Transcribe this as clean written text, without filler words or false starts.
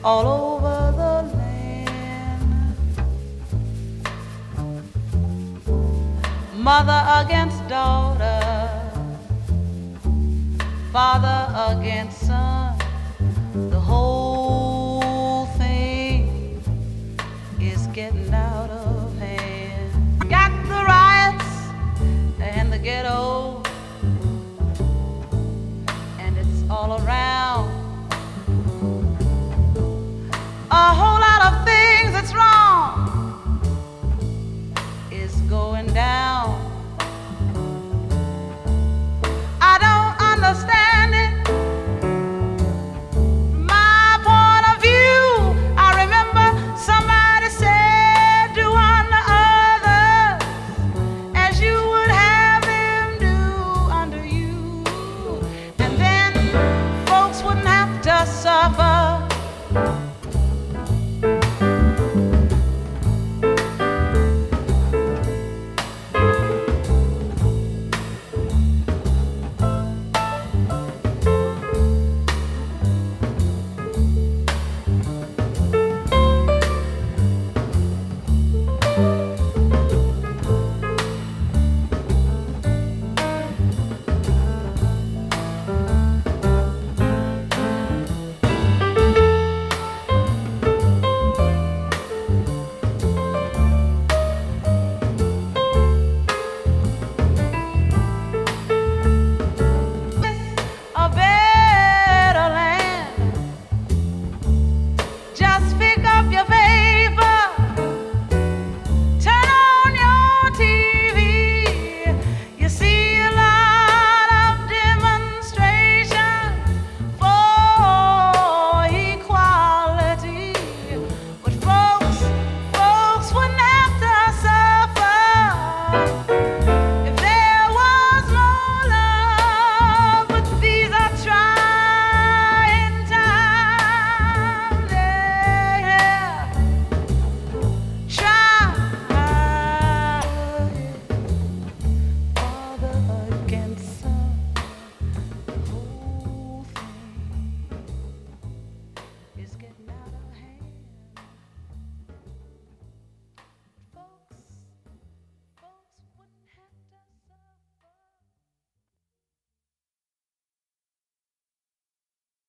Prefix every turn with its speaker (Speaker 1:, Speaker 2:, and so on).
Speaker 1: all over the land. Mother against daughter, father against son, the whole thing is getting out of hand. Got the riots and the ghetto, and it's all around. A whole lot of things that's wrong is going down. I don't understand it, my point of view. I remember somebody said, do unto others as you would have them do unto you, and then folks wouldn't have to suffer.